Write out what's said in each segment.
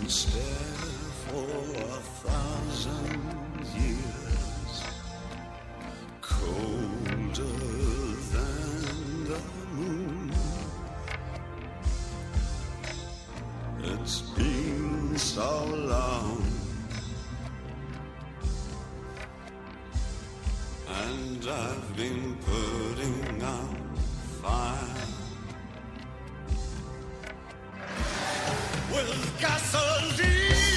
stare for 1,000 years, colder than the moon. It's been so long, and I've been putting out fire with gasoline.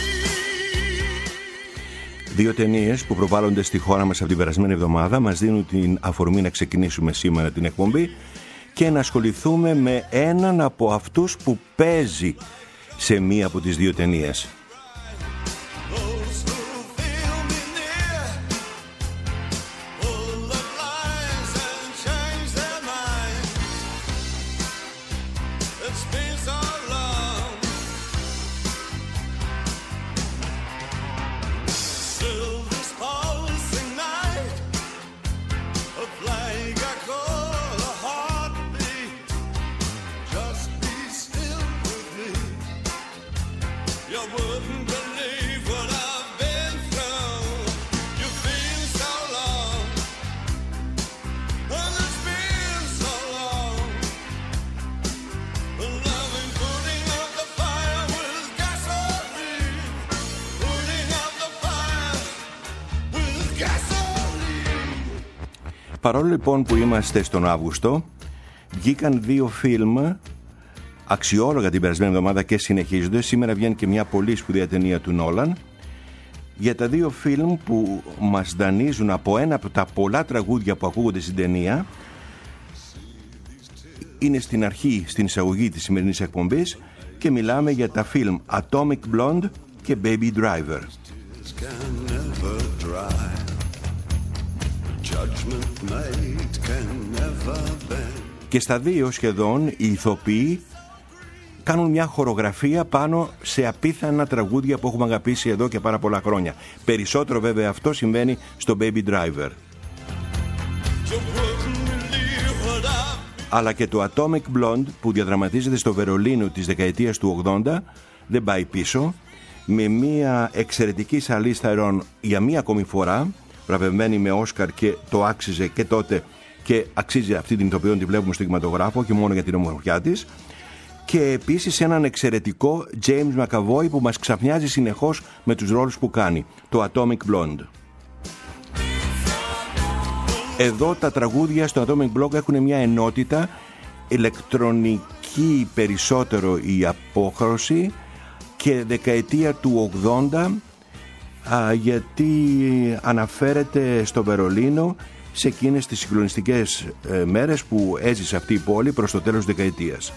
Δύο ταινίες που προβάλλονται στη χώρα μας από την περασμένη εβδομάδα μας δίνουν την αφορμή να ξεκινήσουμε σήμερα την εκπομπή και να ασχοληθούμε με έναν από αυτούς που παίζει σε μία από τις δύο ταινίες. Παρόλο λοιπόν που είμαστε στον Αύγουστο, βγήκαν δύο φιλμ αξιόλογα την περασμένη εβδομάδα και συνεχίζονται. Σήμερα βγαίνει και μια πολύ σπουδαία ταινία του Νόλαν. Για τα δύο φιλμ που μας δανείζουν από ένα από τα πολλά τραγούδια που ακούγονται στην ταινία, είναι στην αρχή, στην εισαγωγή της σημερινής εκπομπής, και μιλάμε για τα φιλμ Atomic Blonde και Baby Driver. Και στα δύο σχεδόν οι ηθοποιοί κάνουν μια χορογραφία πάνω σε απίθανα τραγούδια που έχουμε αγαπήσει εδώ και πάρα πολλά χρόνια. Περισσότερο βέβαια αυτό συμβαίνει στο Baby Driver. Αλλά και το Atomic Blonde που διαδραματίζεται στο Βερολίνο της δεκαετίας του 80 δεν πάει πίσω, με μια εξαιρετική σαλή σταερών για μία ακόμη φορά, βραβευμένη με Όσκαρ, και το άξιζε και τότε και αξίζει αυτή την ηθοποιό, τη βλέπουμε στο κινηματογράφο και μόνο για την ομορφιά της, και επίσης έναν εξαιρετικό James McAvoy που μας ξαφνιάζει συνεχώς με τους ρόλους που κάνει, το Atomic Blonde. Εδώ τα τραγούδια στο Atomic Blonde έχουν μια ενότητα ηλεκτρονική περισσότερο η απόχρωση και δεκαετία του 80, γιατί αναφέρεται στο Βερολίνο σε εκείνες τις συγκλονιστικές μέρες που έζησε αυτή η πόλη προς το τέλος της δεκαετίας.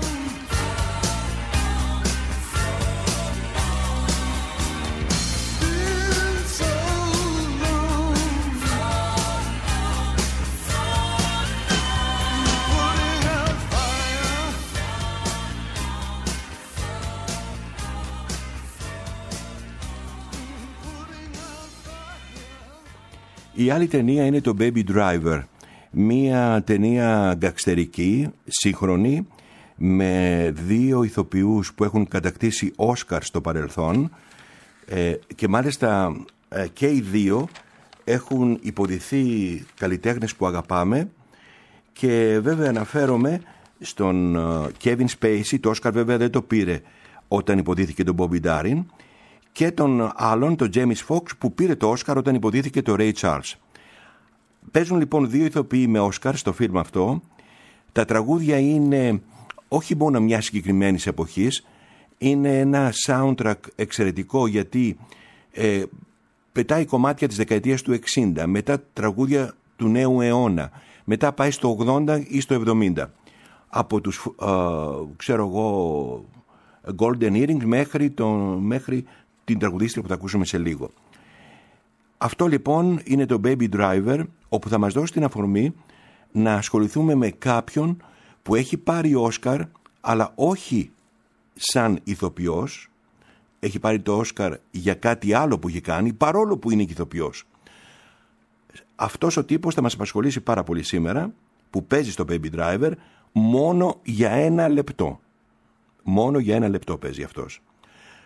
Η άλλη ταινία είναι το Baby Driver, μία ταινία γκαξτερική, σύγχρονη, με δύο ηθοποιούς που έχουν κατακτήσει Όσκαρ στο παρελθόν, και μάλιστα και οι δύο έχουν υποδηθεί καλλιτέχνες που αγαπάμε, και βέβαια αναφέρομαι στον Kevin Spacey. Το Όσκαρ βέβαια δεν το πήρε όταν υποδίθηκε τον Bobby Darin, και τον άλλον, τον Jamie Foxx, που πήρε το Όσκαρ όταν υποδίθηκε το Ray Charles. Παίζουν λοιπόν δύο ηθοποιοί με Όσκαρ στο φιλμ αυτό. Τα τραγούδια είναι όχι μόνο μια συγκεκριμένη εποχής, είναι ένα soundtrack εξαιρετικό, γιατί πετάει κομμάτια της δεκαετίας του 60, μετά τραγούδια του νέου αιώνα, μετά πάει στο 80 ή στο 70, από τους ξέρω εγώ Golden Earrings μέχρι την τραγουδίστρια που θα ακούσουμε σε λίγο. Αυτό λοιπόν είναι το Baby Driver, όπου θα μας δώσει την αφορμή να ασχοληθούμε με κάποιον που έχει πάρει Όσκαρ, αλλά όχι σαν ηθοποιός. Έχει πάρει το Όσκαρ για κάτι άλλο που έχει κάνει, παρόλο που είναι και ηθοποιός. Αυτός ο τύπος θα μας απασχολήσει πάρα πολύ σήμερα, που παίζει στο Baby Driver μόνο για 1 λεπτό. Μόνο για 1 λεπτό παίζει αυτός.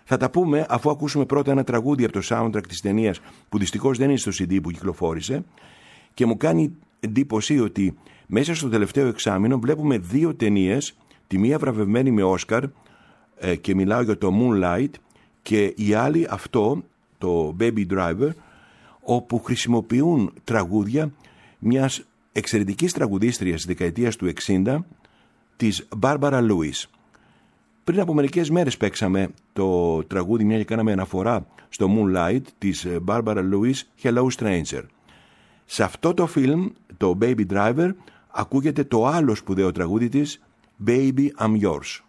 Θα τα πούμε αφού ακούσουμε πρώτα ένα τραγούδι από το soundtrack της ταινίας που δυστυχώς δεν είναι στο CD που κυκλοφόρησε, και μου κάνει εντύπωση ότι μέσα στο τελευταίο εξάμηνο βλέπουμε 2 ταινίες, τη μία βραβευμένη με Όσκαρ και μιλάω για το Moonlight, και η άλλη αυτό, το Baby Driver, όπου χρησιμοποιούν τραγούδια μιας εξαιρετικής τραγουδίστριας της δεκαετίας του 60, της Barbara Lewis. Πριν από μερικές μέρες παίξαμε το τραγούδι, μια και κάναμε αναφορά στο Moonlight της Barbara Lewis, Hello Stranger. Σε αυτό το φιλμ, το Baby Driver, ακούγεται το άλλο σπουδαίο τραγούδι της, Baby I'm Yours.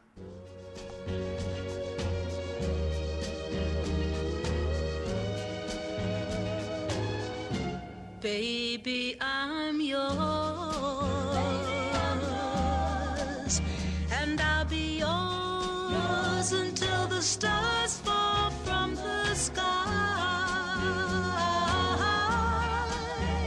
Baby, I'm yours, and I'll be yours until the stars fall from the sky.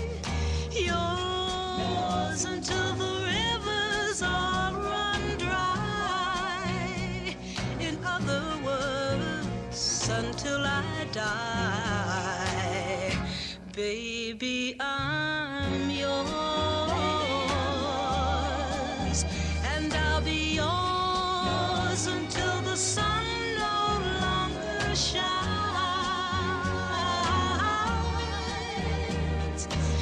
Yours until the rivers all run dry. In other words, until I die. Baby, I'm yours, and I'll be yours until the sun no longer shines.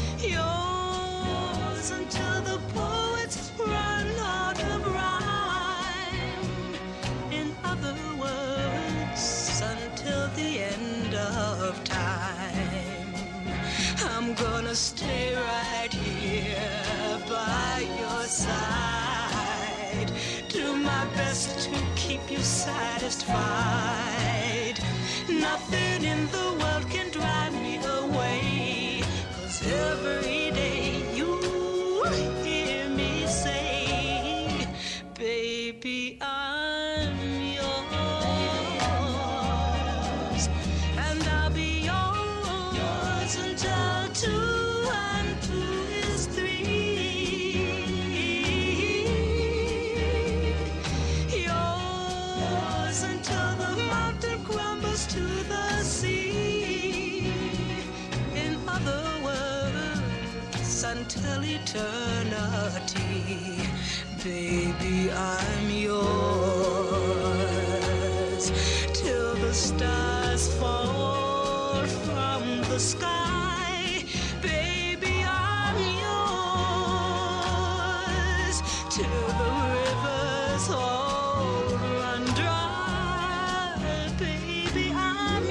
Yours until the poets run out of rhyme. In other words, until the end of time. I'm gonna stay right here by your side. Do my best to keep you satisfied. Nothing in the world can drive me away, 'cause every day you hear me say, baby, I'm yours, and I'll be yours until 2 and 2 is 3. Yours until the mountain crumbles to the sea. In other words, until eternity. Baby, I'm yours till the stars fall from the sky. Baby, I'm yours till the rivers all run dry. Baby, I'm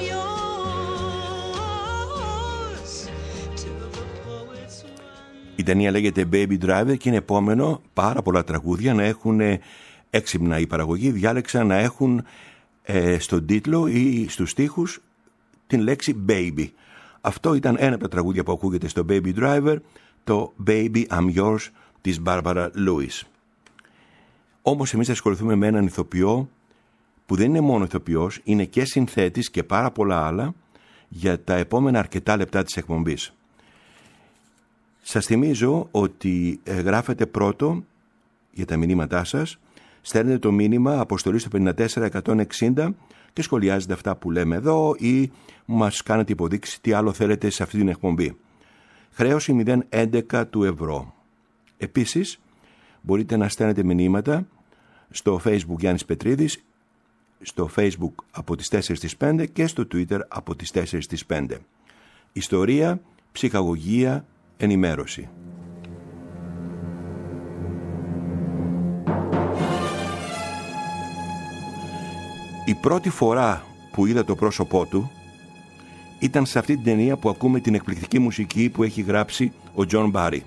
yours till the poets run. Η ταινία λέγεται Baby Driver και είναι επόμενο πάρα πολλά τραγούδια να έχουν έξυπνα η παραγωγή. Διάλεξαν να έχουν στον τίτλο ή στους στίχους την λέξη Baby. Αυτό ήταν ένα από τα τραγούδια που ακούγεται στο Baby Driver, το Baby I'm Yours της Barbara Lewis. Όμως εμείς θα ασχοληθούμε με έναν ηθοποιό που δεν είναι μόνο ηθοποιός, είναι και συνθέτης και πάρα πολλά άλλα για τα επόμενα αρκετά λεπτά της εκπομπής. Σας θυμίζω ότι γράφετε πρώτο για τα μηνύματά σας, στέλνετε το μήνυμα αποστολή στο 54160 και σχολιάζετε αυτά που λέμε εδώ ή μας κάνετε υποδείξει τι άλλο θέλετε σε αυτή την εκπομπή. Χρέωση 011 του ευρώ. Επίσης, μπορείτε να στέλνετε μηνύματα στο Facebook Γιάννης Πετρίδης, στο Facebook από τις 4 στις 5 και στο Twitter από τις 4 στις 5. Ιστορία, ψυχαγωγία, ενημέρωση. Η πρώτη φορά που είδα το πρόσωπό του ήταν σε αυτή την ταινία που ακούμε την εκπληκτική μουσική που έχει γράψει ο Τζον Μπάρι.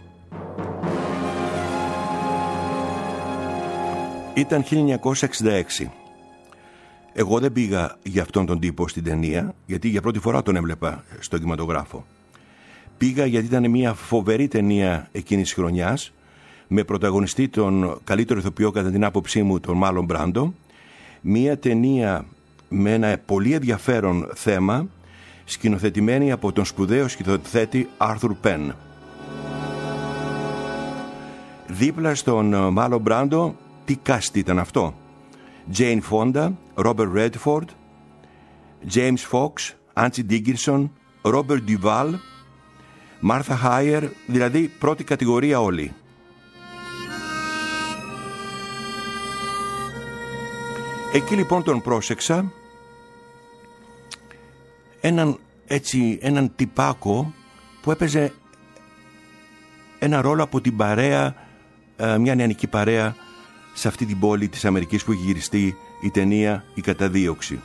Ήταν 1966. Εγώ δεν πήγα για αυτόν τον τύπο στην ταινία, γιατί για πρώτη φορά τον έβλεπα στον κινηματογράφο. Πήγα γιατί ήταν μια φοβερή ταινία εκείνης της χρονιάς, με πρωταγωνιστή τον καλύτερο ηθοποιό κατά την άποψή μου, τον Μάρλον Μπράντο. Μια ταινία με ένα πολύ ενδιαφέρον θέμα, σκηνοθετημένη από τον σπουδαίο σκηνοθέτη Άρθουρ Πεν. Δίπλα στον Μάρλον Μπράντο, τι κάστη ήταν αυτό? Τζέιν Φόντα, Ρόμπερτ Ρέντφορντ, James Fox, Angie Dickinson, Robert Duvall, Martha Hyer, δηλαδή πρώτη κατηγορία όλοι. Εκεί λοιπόν τον πρόσεξα, έναν τυπάκο που έπαιζε ένα ρόλο από την παρέα, μια νεανική παρέα σε αυτή την πόλη της Αμερικής που έχει γυριστεί η ταινία «Η Καταδίωξη».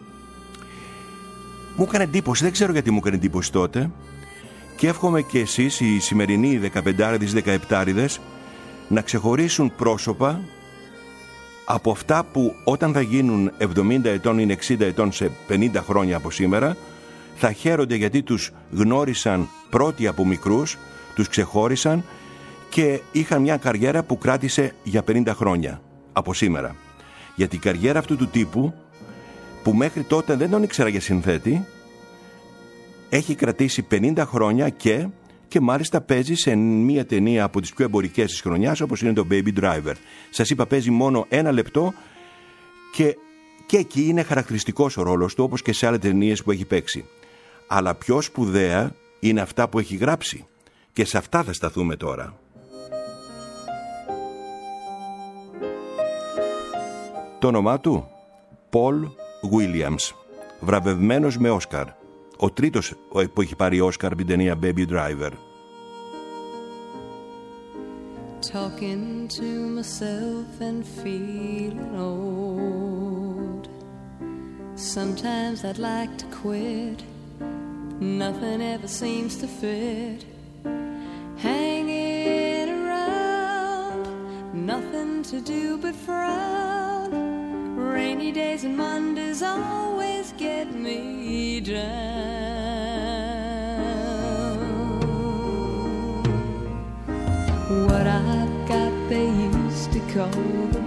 Μου έκανε εντύπωση, δεν ξέρω γιατί μου έκανε εντύπωση τότε, και εύχομαι και εσείς οι σημερινοί 15άριδες, 17άριδες να ξεχωρίσουν πρόσωπα από αυτά που όταν θα γίνουν 70 ετών ή 60 ετών σε 50 χρόνια από σήμερα θα χαίρονται γιατί τους γνώρισαν πρώτοι από μικρούς, τους ξεχώρισαν και είχαν μια καριέρα που κράτησε για 50 χρόνια από σήμερα. Γιατί η καριέρα αυτού του τύπου, που μέχρι τότε δεν τον ήξερα για συνθέτη, έχει κρατήσει 50 χρόνια και μάλιστα παίζει σε μια ταινία από τις πιο εμπορικές της χρονιάς, όπως είναι το Baby Driver. Σας είπα, παίζει μόνο 1 λεπτό και εκεί είναι χαρακτηριστικός ο ρόλος του, όπως και σε άλλες ταινίες που έχει παίξει. Αλλά πιο σπουδαία είναι αυτά που έχει γράψει και σε αυτά θα σταθούμε τώρα. Το όνομά του Paul Williams, βραβευμένος με Όσκαρ. Ο τρίτος που έχει πάρει Όσκαρ με την ταινία Baby Driver. Talking to myself and feeling old. Sometimes I'd like to quit. Nothing ever seems to fit. Hanging around, nothing to do but frown. Rainy days and Mondays always get me down. What I've got they used to call the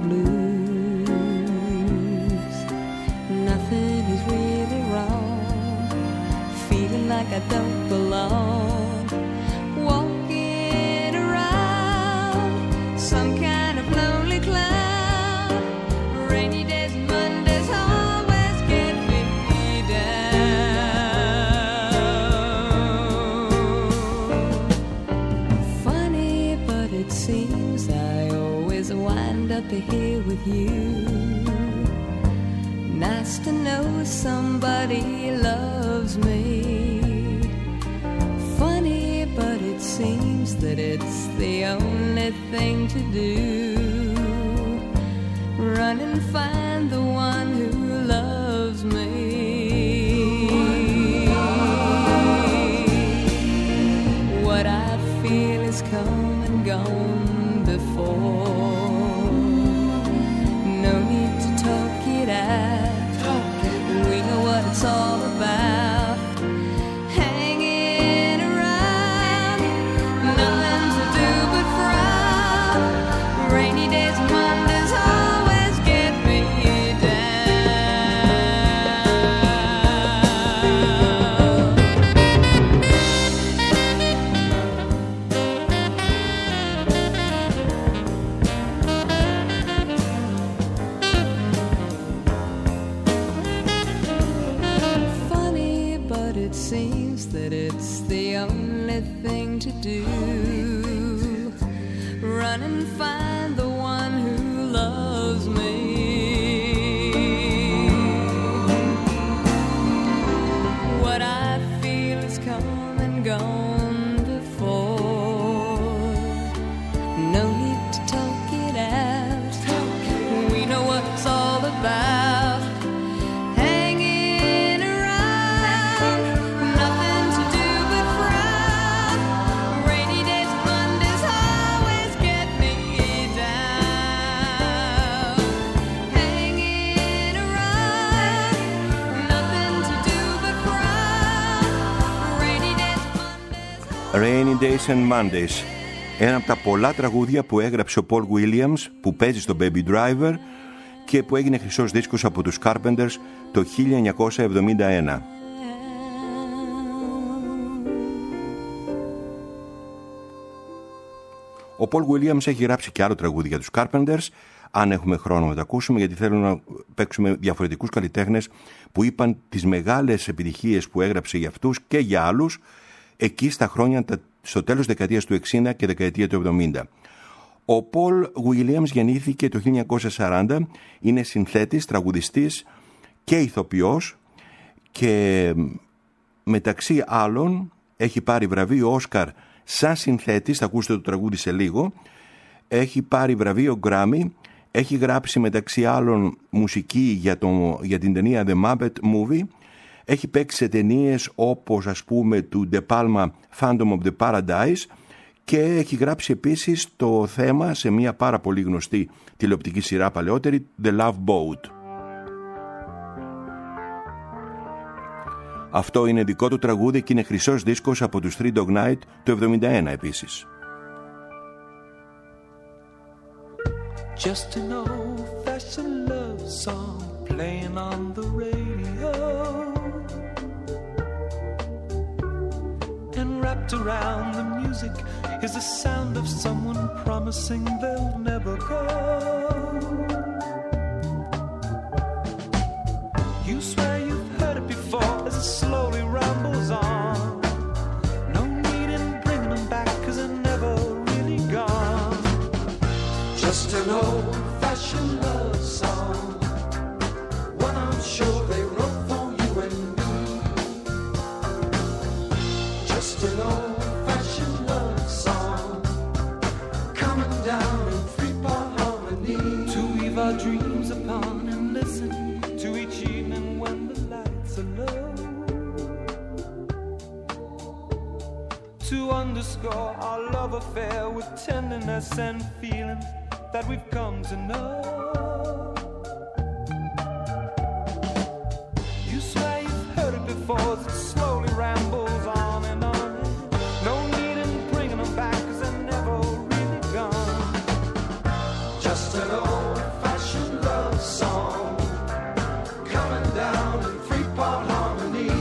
blues. Nothing is really wrong. Feeling like I don't belong. Walking around some kind of lonely cloud. Rainy days and Mondays always get me down. Funny, but it seems I always wind up here with you. Nice to know somebody loves me. Funny, but it seems that it's the only thing to do. Run and find the one who loves me. What I feel is come and gone before. No need to talk it out. We know what it's all about. Hanging around, nothing to do but frown. Rainy days and Mondays always get me seems that it's the only thing to do. Run and find the one who loves me. What I feel is come and gone before. No need to talk it out. We know what it's all about. Rainy Days and Mondays, ένα από τα πολλά τραγούδια που έγραψε ο Paul Williams, που παίζει στο Baby Driver και που έγινε χρυσός δίσκος από τους Carpenters το 1971. Ο Paul Williams έχει γράψει και άλλο τραγούδι για τους Carpenters, αν έχουμε χρόνο να τα ακούσουμε, γιατί θέλω να παίξουμε διαφορετικούς καλλιτέχνες που είπαν τις μεγάλες επιτυχίες που έγραψε για αυτούς και για άλλους εκεί στα χρόνια, στο τέλος δεκαετίας του 60 και δεκαετία του 70. Ο Πολ Γουίλιαμς γεννήθηκε το 1940, είναι συνθέτης, τραγουδιστής και ηθοποιός και μεταξύ άλλων έχει πάρει βραβείο Όσκαρ σαν συνθέτης, θα ακούσετε το τραγούδι σε λίγο, έχει πάρει βραβείο Grammy, έχει γράψει μεταξύ άλλων μουσική για την ταινία The Muppet Movie, έχει παίξει σε ταινίες όπως ας πούμε του De Palma Phantom of the Paradise και έχει γράψει επίσης το θέμα σε μια πάρα πολύ γνωστή τηλεοπτική σειρά παλαιότερη, The Love Boat. Αυτό είναι δικό του τραγούδι και είναι χρυσός δίσκος από τους Three Dog Night το 1971 επίσης. Just an old-fashioned love song playing on the radio, and wrapped around the music is the sound of someone promising they'll never go. You swear you've heard it before as it slowly rambles on. No need in bringing them back 'cause they're never really gone. Just an old-fashioned love song, one I'm sure they wrote for you and me. Just an old-fashioned love song, coming down in three-part harmony, to weave our dreams upon and listen to each evening when the lights are low, to underscore our love affair with tenderness and feelings that we've come to know. You swear you've heard it before as it slowly rambles on and on. No need in bringing them back 'cause they're never really gone. Just an old-fashioned love song, coming down in three-part harmony.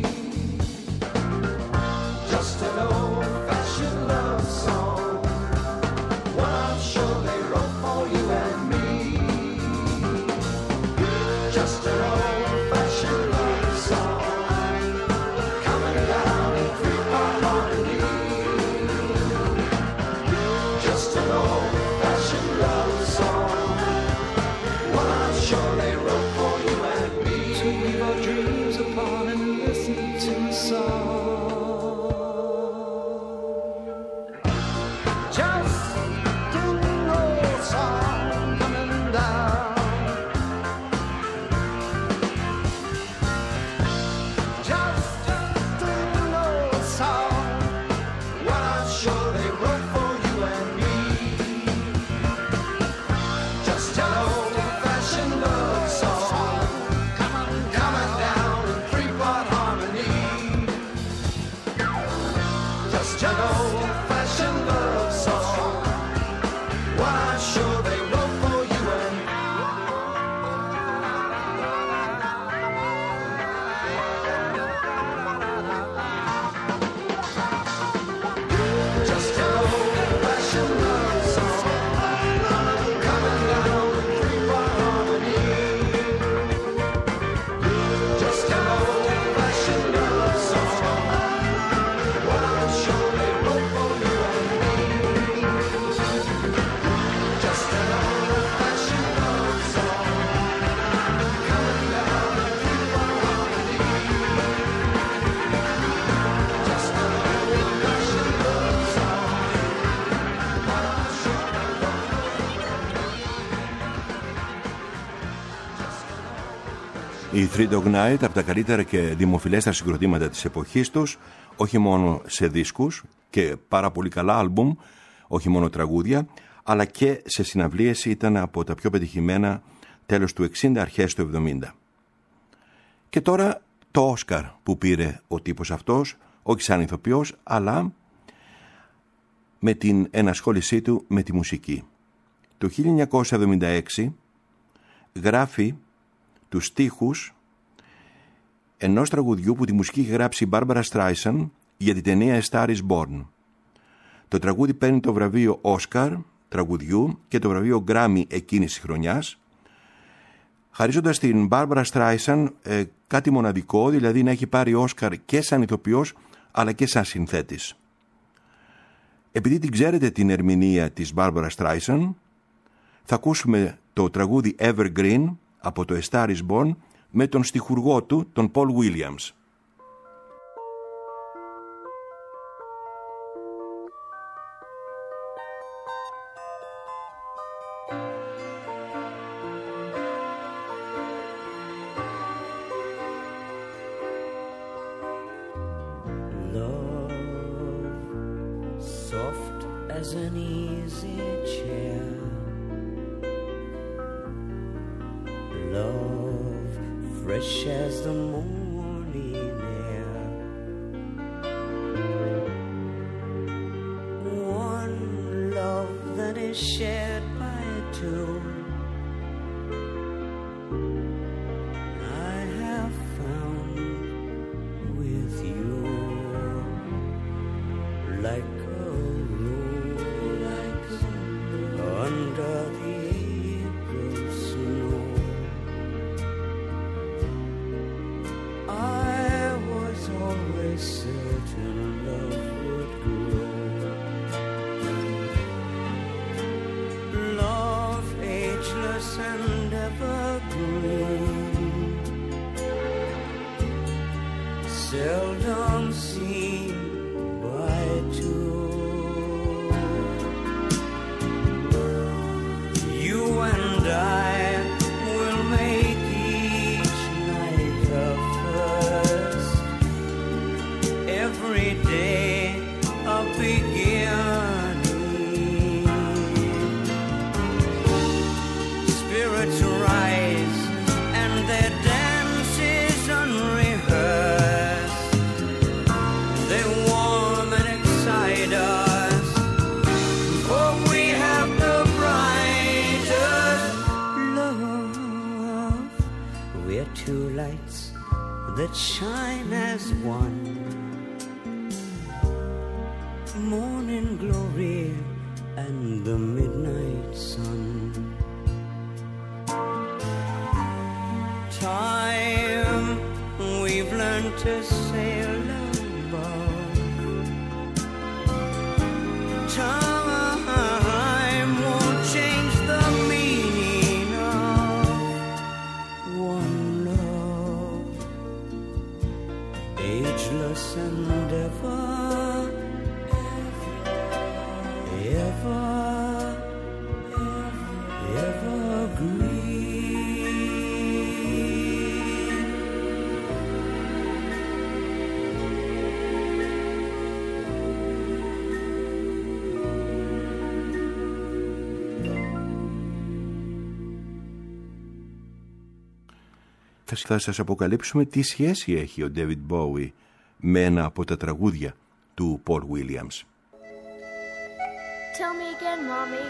Just an old-fashioned love song, one I'm sure they wrote for you and me. Just an old-fashioned love song, coming down in three-part harmony. Just an old-fashioned love song, one I'm sure they wrote for you and me. To weave our dreams upon and listen to a song. Just an old song coming down. Just an old song, what I'm sure they wrote for you and me. Just an old-fashioned love song, coming down in three-part harmony. Just an old-fashioned love song, what I'm sure they wrote for you and me. Just an old-fashioned love song, coming down in three-part harmony. Just an old-fashioned love song, what I'm sure they wrote for you and me. Just an old-fashioned love song, coming down in three-part harmony. Just an old-fashioned love song, what I'm sure they wrote for you and me. Οι Three Dog Night από τα καλύτερα και δημοφιλέστερα συγκροτήματα της εποχής τους, όχι μόνο σε δίσκους και πάρα πολύ καλά άλμπουμ, όχι μόνο τραγούδια, αλλά και σε συναυλίες, ήταν από τα πιο πετυχημένα τέλος του 60, αρχές του 70. Και τώρα το Όσκαρ που πήρε ο τύπος αυτός, όχι σαν ηθοποιός, αλλά με την ενασχόλησή του με τη μουσική. Το 1976 γράφει τους στίχους ενός τραγουδιού που τη μουσική είχε γράψει η Barbara Streisand για την ταινία A Star is Born. Το τραγούδι παίρνει το βραβείο Όσκαρ τραγουδιού και το βραβείο Grammy εκείνης της χρονιάς, χαρίζοντας στην Μπάρμπαρα Στράισαν κάτι μοναδικό, δηλαδή να έχει πάρει Όσκαρ και σαν ηθοποιός αλλά και σαν συνθέτης. Επειδή την ξέρετε την ερμηνεία της Μπάρμπαρα Στράισαν, θα ακούσουμε το τραγούδι Evergreen από το A Star is Born με τον στιχουργό του, τον Paul Williams. Soft as an easy chair, love fresh as the morning air, one love that is shared by two. I have found with you, like under the April snow. I was always certain love would grow. Love ageless and evergreen, seldom seen by two. I will make each night a first, every day a beginning. Spirits rise and their dance is unrehearsed. They warm and excite us, for we have the two lights that shine as one, morning glory and the midnight sun. Time we've learned to sail above, time won't change the meaning of one, ageless and ever, evergreen. Θα σας αποκαλύψουμε τι σχέση έχει ο David Bowie με ένα από τα τραγούδια του Paul Williams. Tell me again, Mommy.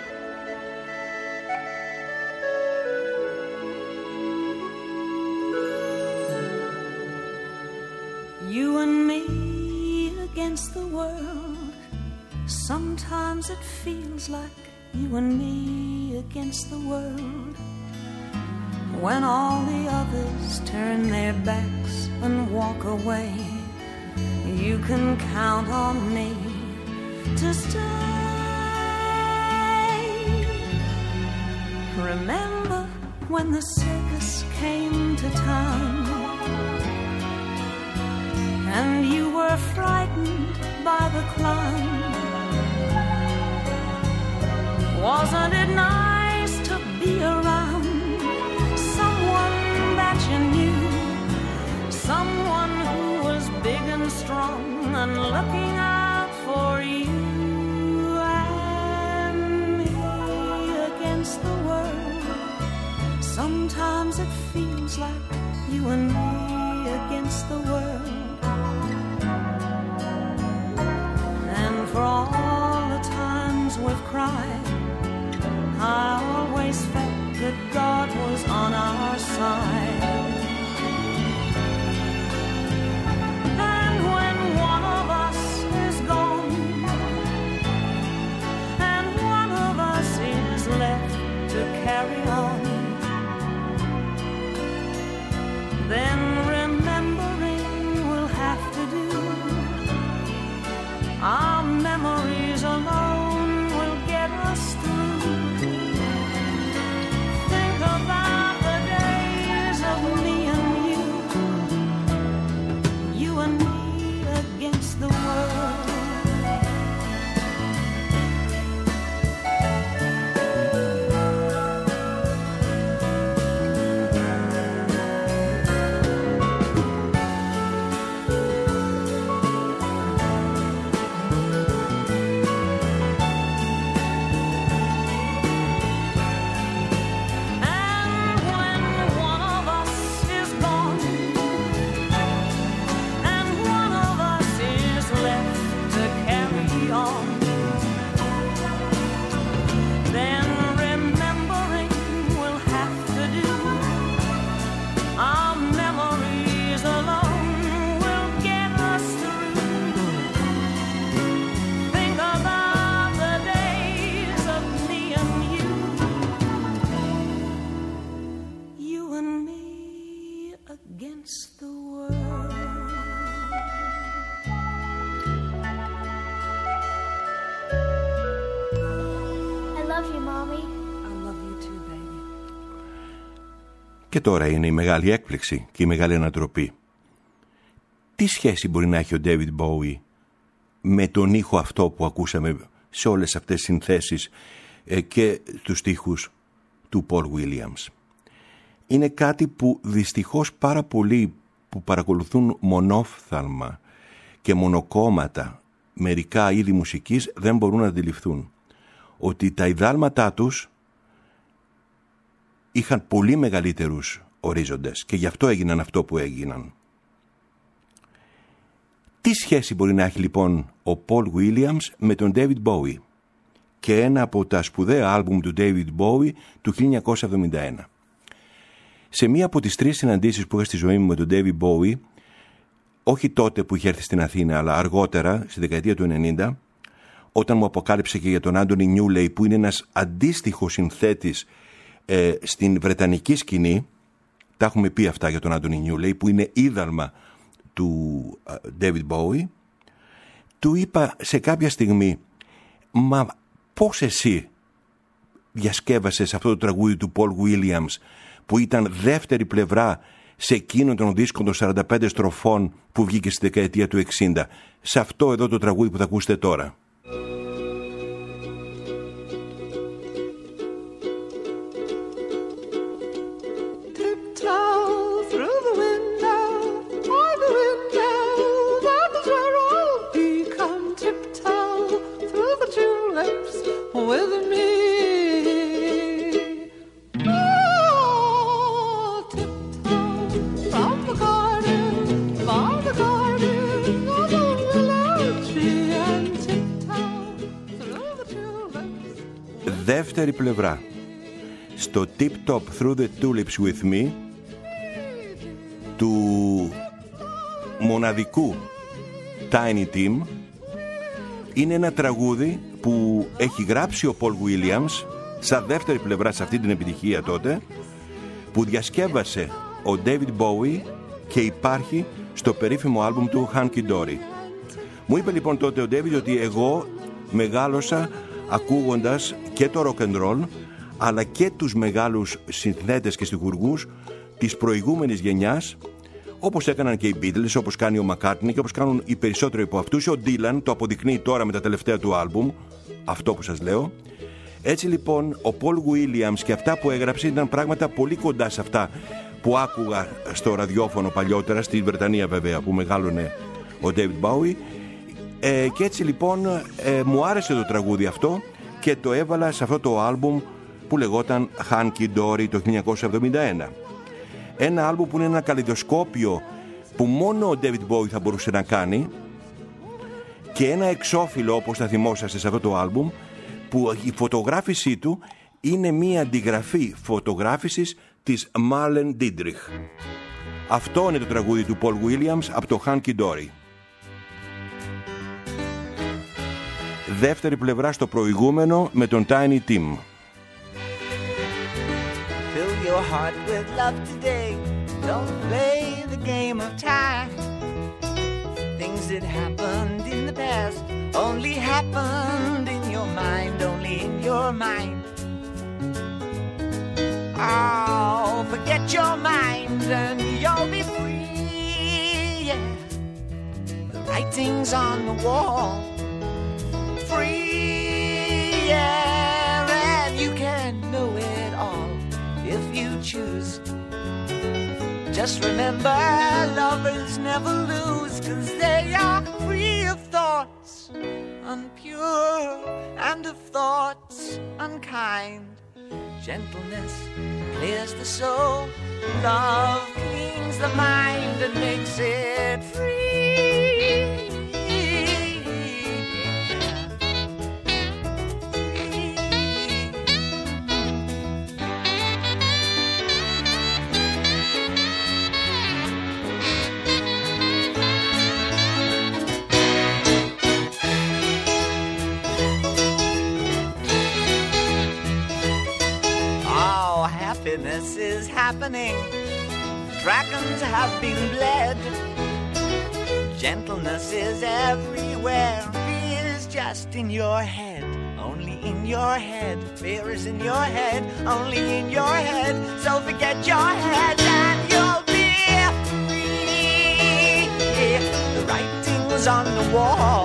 You and me against the world. Sometimes it feels like you and me against the world. When all the others turn their backs and walk away, you can count on me to stay. Remember when the circus came to town and you were frightened by the clown? Wasn't it nice to be around someone that you knew, someone who was big and strong and looking out for you and me against the world? Sometimes it feels like you and me against the world. And for all the times we've cried, I always felt that God was on our side. And when one of us is gone and one of us Και τώρα είναι η μεγάλη έκπληξη και η μεγάλη ανατροπή. Τι σχέση μπορεί να έχει ο David Bowie με τον ήχο αυτό που ακούσαμε σε όλες αυτές τις συνθέσεις και τους στίχους του Paul Williams? Είναι κάτι που δυστυχώς πάρα πολλοί που παρακολουθούν μονόφθαλμα και μονοκόμματα μερικά είδη μουσικής δεν μπορούν να αντιληφθούν. Ότι τα ιδάλματά τους είχαν πολύ μεγαλύτερους ορίζοντες και γι' αυτό έγιναν αυτό που έγιναν. Τι σχέση μπορεί να έχει λοιπόν ο Paul Williams με τον David Bowie και ένα από τα σπουδαία άλμπουμ του David Bowie του 1971? Σε μία από τις 3 συναντήσεις που είχα στη ζωή μου με τον David Bowie, όχι τότε που είχε έρθει στην Αθήνα, αλλά αργότερα, στη δεκαετία του 90, όταν μου αποκάλυψε και για τον Άντονι Νιούλεϊ, που είναι ένας αντίστοιχος συνθέτης στην βρετανική σκηνή. Τα έχουμε πει αυτά για τον Άντονι Νιούλεϊ, που είναι ίδαλμα του David Bowie. Του είπα σε κάποια στιγμή, μα πώς εσύ διασκεύασες αυτό το τραγούδι του Paul Williams, που ήταν δεύτερη πλευρά σε εκείνον τον δίσκο των 45 στροφών που βγήκε στη δεκαετία του 60, σε αυτό εδώ το τραγούδι που θα ακούσετε τώρα? Δεύτερη πλευρά στο Tip Top Through the Tulips With Me του μοναδικού Tiny Tim. Είναι ένα τραγούδι που έχει γράψει ο Paul Williams σαν δεύτερη πλευρά σε αυτή την επιτυχία τότε, που διασκεύασε ο David Bowie και υπάρχει στο περίφημο άλμπουμ του Hunky Dory. Μου είπε λοιπόν τότε ο David ότι εγώ μεγάλωσα ακούγοντας και το rock and roll, αλλά και τους μεγάλους συνθέτες και στιχουργούς της προηγούμενης γενιάς, όπως έκαναν και οι Beatles, όπως κάνει ο McCartney και όπως κάνουν οι περισσότεροι από αυτούς. Ο Dylan το αποδεικνύει τώρα με τα τελευταία του άλμπουμ, αυτό που σας λέω. Έτσι λοιπόν ο Paul Williams και αυτά που έγραψε ήταν πράγματα πολύ κοντά σε αυτά που άκουγα στο ραδιόφωνο παλιότερα, στη Βρετανία βέβαια, που μεγάλωνε ο David Bowie. Και έτσι λοιπόν μου άρεσε το τραγούδι αυτό και το έβαλα σε αυτό το άλμπουμ που λεγόταν Hunky Dory το 1971. Ένα άλμπουμ που είναι ένα καλλιδοσκόπιο που μόνο ο David Bowie θα μπορούσε να κάνει, και ένα εξώφυλλο, όπως θα θυμόσαστε, σε αυτό το άλμπουμ, που η φωτογράφησή του είναι μία αντιγραφή φωτογράφησης της Marlene Dietrich. Αυτό είναι το τραγούδι του Paul Williams από το Hunky Dory. Δεύτερη πλευρά στο προηγούμενο με τον Tiny Tim. Fill your heart with love today. Don't play the game of time. Things that happened in the past only happened in your mind, only in your mind. Oh, forget your mind and you'll be free, yeah. The writing's on the wall. Free, yeah, and you can know it all if you choose. Just remember, lovers never lose, 'cause they are free of thoughts unpure and of thoughts unkind. Gentleness clears the soul, love cleans the mind and makes it free. Happiness is happening. Dragons have been bled. Gentleness is everywhere. Fear is just in your head. only in your head. Fear is in your head, only in your head. So forget your head and you'll be free. The writing was on the wall.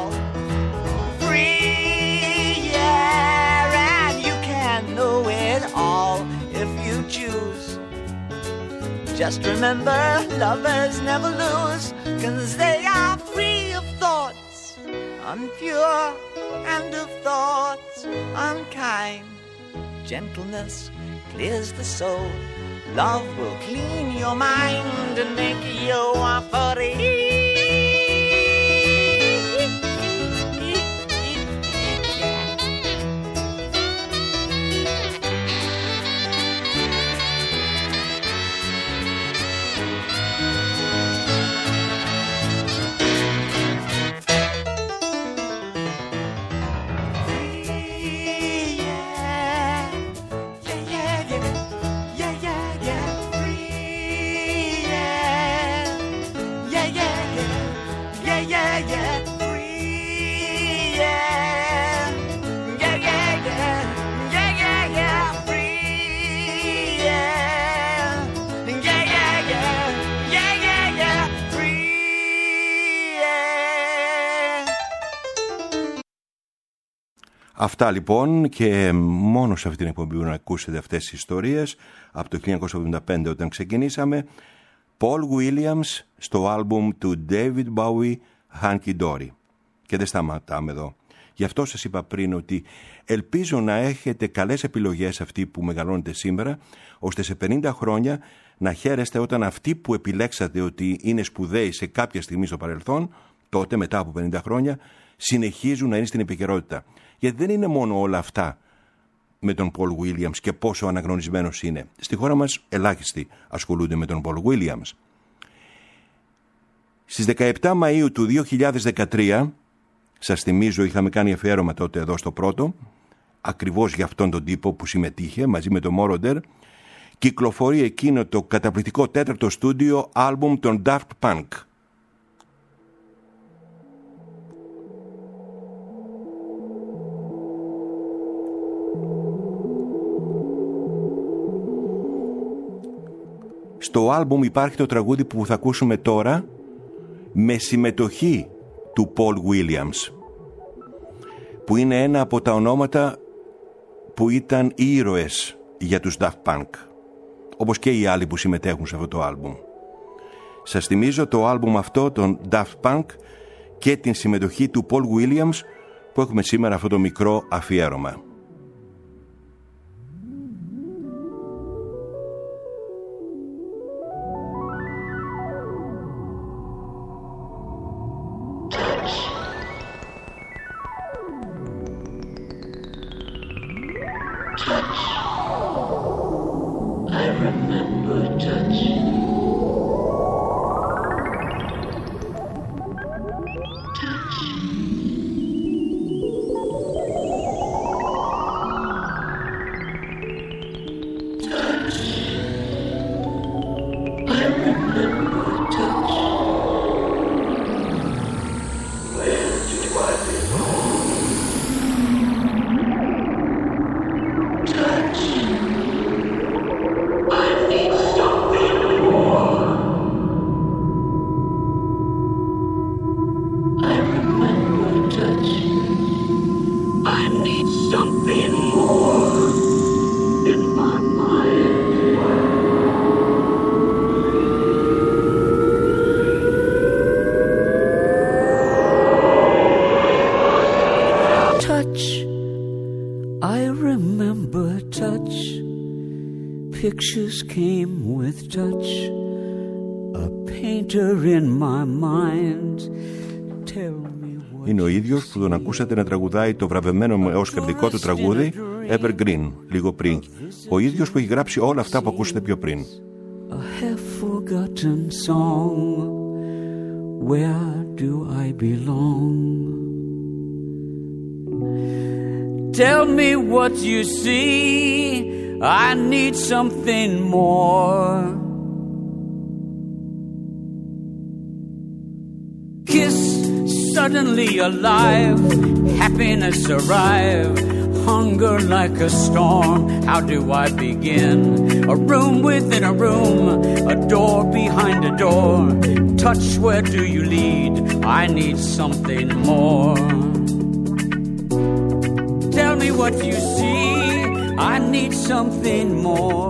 Free, yeah, and you can know it all if you choose. Just remember, lovers never lose, 'cause they are free of thoughts unpure and of thoughts unkind. Gentleness clears the soul. Love will clean your mind and make you free. Αυτά λοιπόν, και μόνο σε αυτή την εκπομπή να ακούσετε αυτές τις ιστορίες από το 1975 όταν ξεκινήσαμε. Paul Williams στο άλμπουμ του David Bowie Hunky Dory. Και δεν σταματάμε εδώ. Γι' αυτό σας είπα πριν ότι ελπίζω να έχετε καλές επιλογές αυτοί που μεγαλώνετε σήμερα, ώστε σε 50 χρόνια να χαίρεστε όταν αυτοί που επιλέξατε ότι είναι σπουδαίοι σε κάποια στιγμή στο παρελθόν, τότε μετά από 50 χρόνια συνεχίζουν να είναι στην επικαιρότητα. Γιατί δεν είναι μόνο όλα αυτά με τον Paul Williams και πόσο αναγνωρισμένος είναι. Στη χώρα μας ελάχιστοι ασχολούνται με τον Paul Williams. Στις 17 Μαΐου του 2013, σας θυμίζω, είχαμε κάνει αφιέρωμα τότε εδώ στο πρώτο, ακριβώς για αυτόν τον τύπο που συμμετείχε μαζί με τον Moroder, κυκλοφορεί εκείνο το καταπληκτικό τέταρτο στούντιο άλμπουμ των Daft Punk. Στο άλμπουμ υπάρχει το τραγούδι που θα ακούσουμε τώρα με συμμετοχή του Paul Williams, που είναι ένα από τα ονόματα που ήταν ήρωες για τους Daft Punk, όπως και οι άλλοι που συμμετέχουν σε αυτό το άλμπουμ. Σας θυμίζω το άλμπουμ αυτό, τον Daft Punk, και την συμμετοχή του Paul Williams, που έχουμε σήμερα αυτό το μικρό αφιέρωμα. Pictures came with touch, a painter in my mind. Tell me what. Είναι ο ίδιος που τον ακούσατε να τραγουδάει το βραβευμένο με Όσκαρ δικό του τραγούδι Evergreen λίγο πριν. Ο ίδιος που έχει γράψει όλα αυτά που ακούσατε πιο πριν. A half-forgotten song. Where do I belong? Tell me what you see. I need something more. Kiss, suddenly alive, happiness arrive, hunger like a storm. How do I begin? A room within a room, a door behind a door. Touch, where do you lead? I need something more. Tell me what you see. I need something more.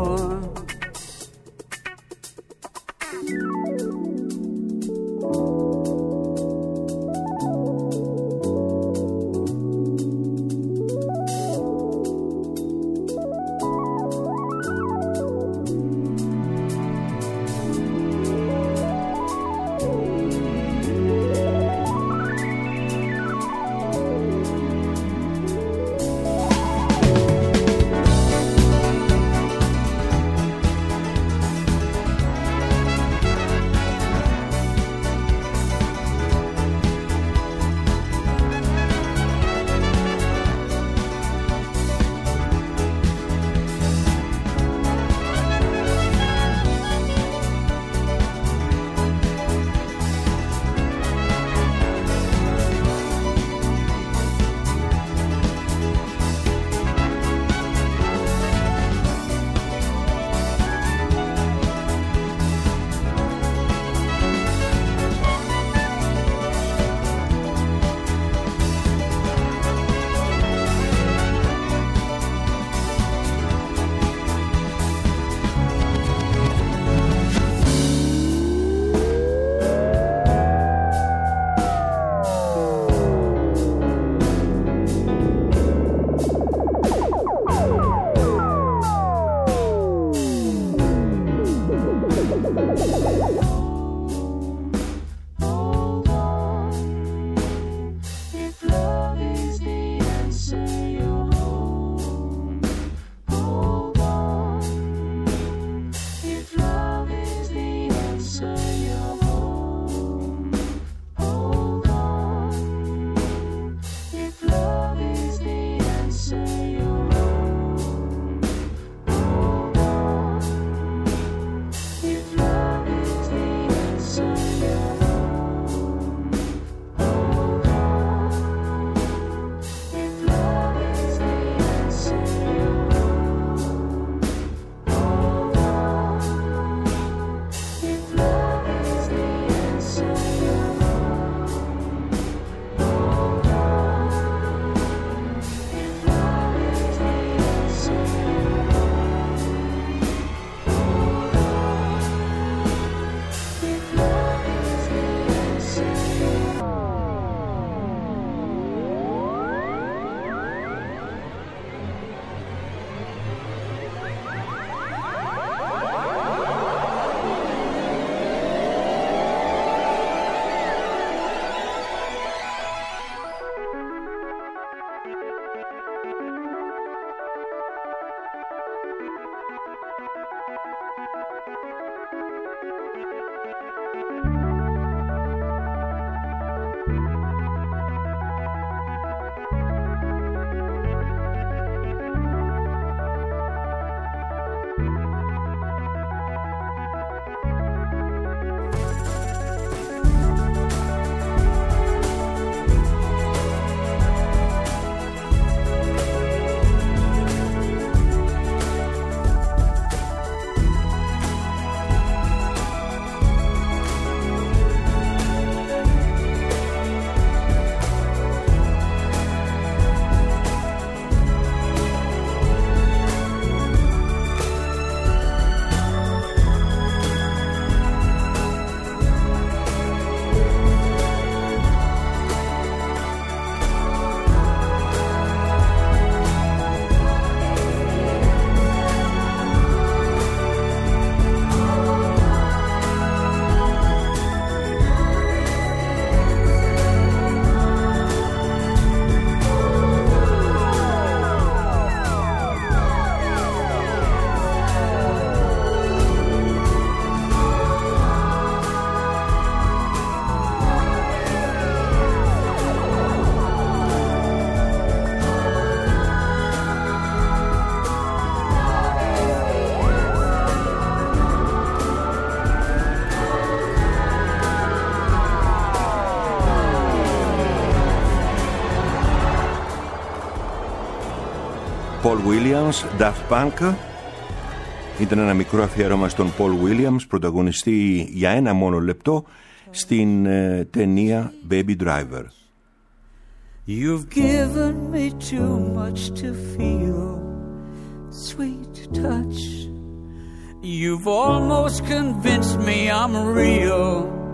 Paul Williams, Daft Punk. Ήταν ένα μικρό αφιέρωμα στον Paul Williams, πρωταγωνιστή για ένα μόνο λεπτό στην ταινία Baby Driver. You've given me too much to feel, sweet touch. You've almost convinced me I'm real.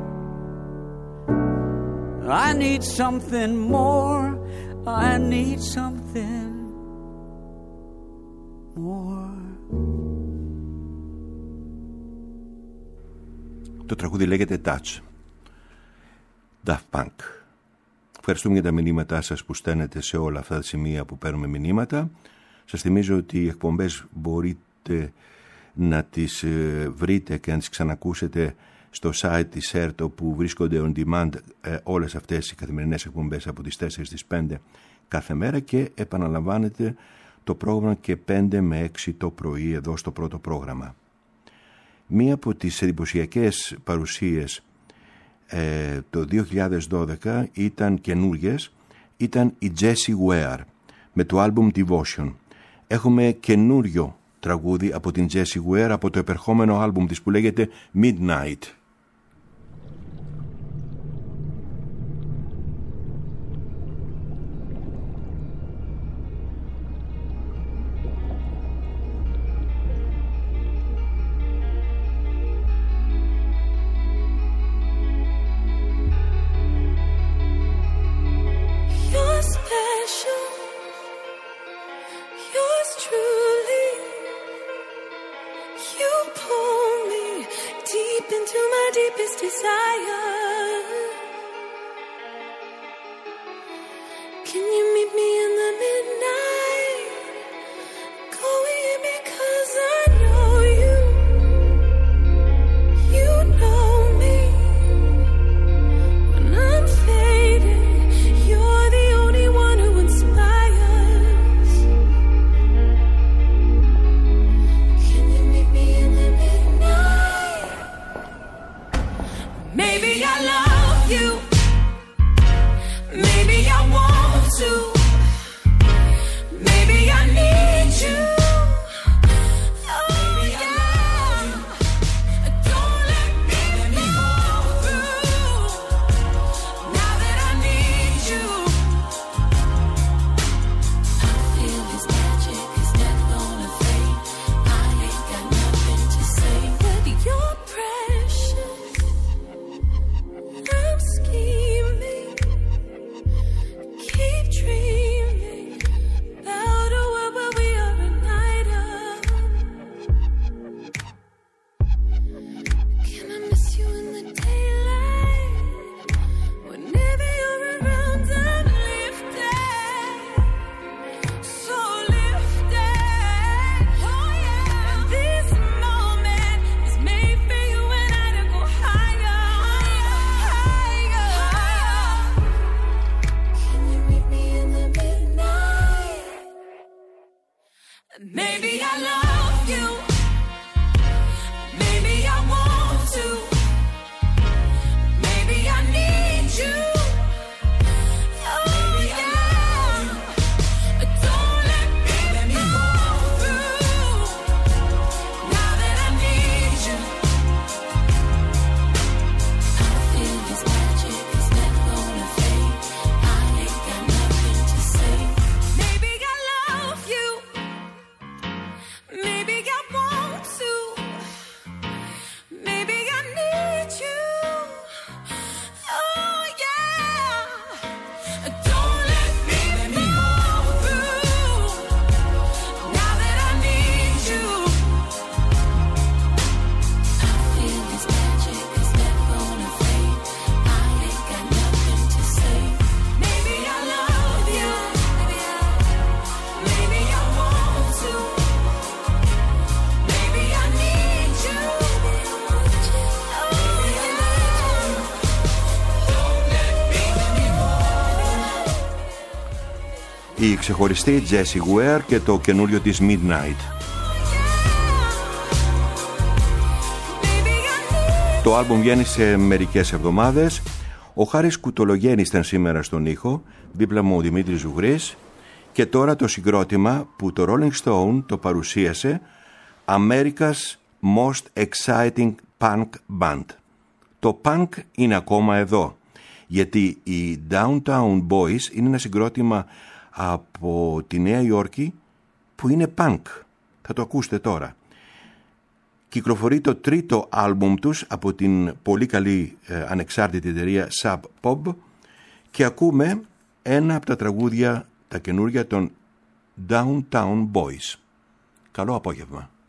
I need something more. I need something more. Το τραγούδι λέγεται Touch. Daft Punk. Ευχαριστούμε για τα μηνύματά σας που στέλνετε σε όλα αυτά τα σημεία που παίρνουμε μηνύματα. Σας θυμίζω ότι οι εκπομπές μπορείτε να τις βρείτε και να τις ξανακούσετε στο site της ΕΡΤ, όπου βρίσκονται on demand όλες αυτές οι καθημερινές εκπομπές από τις 4 στις 5 κάθε μέρα, και επαναλαμβάνετε το πρόγραμμα και 5 με 6 το πρωί εδώ στο πρώτο πρόγραμμα. Μία από τις εντυπωσιακές παρουσίες το 2012 ήταν καινούργιες, ήταν η Jessie Ware με το άλμπουμ Devotion. Έχουμε καινούριο τραγούδι από την Jessie Ware από το επερχόμενο άλμπουμ της που λέγεται Midnight. Η ξεχωριστή Jessie Ware και το καινούριο της Midnight. Το άλμπουμ βγαίνει σε μερικές εβδομάδες. Ο Χάρης Κουτολογέννης ήταν σήμερα στον ήχο, δίπλα μου ο Δημήτρης Ζουγρής, Και τώρα το συγκρότημα που το Rolling Stone το παρουσίασε America's Most Exciting Punk Band. Το punk είναι ακόμα εδώ, γιατί οι Downtown Boys είναι ένα συγκρότημα από τη Νέα Υόρκη που είναι punk. Θα το ακούσετε τώρα. Κυκλοφορεί το τρίτο άλμπουμ τους από την πολύ καλή ανεξάρτητη εταιρεία Sub Pop και ακούμε ένα από τα τραγούδια τα καινούργια των Downtown Boys. Καλό απόγευμα.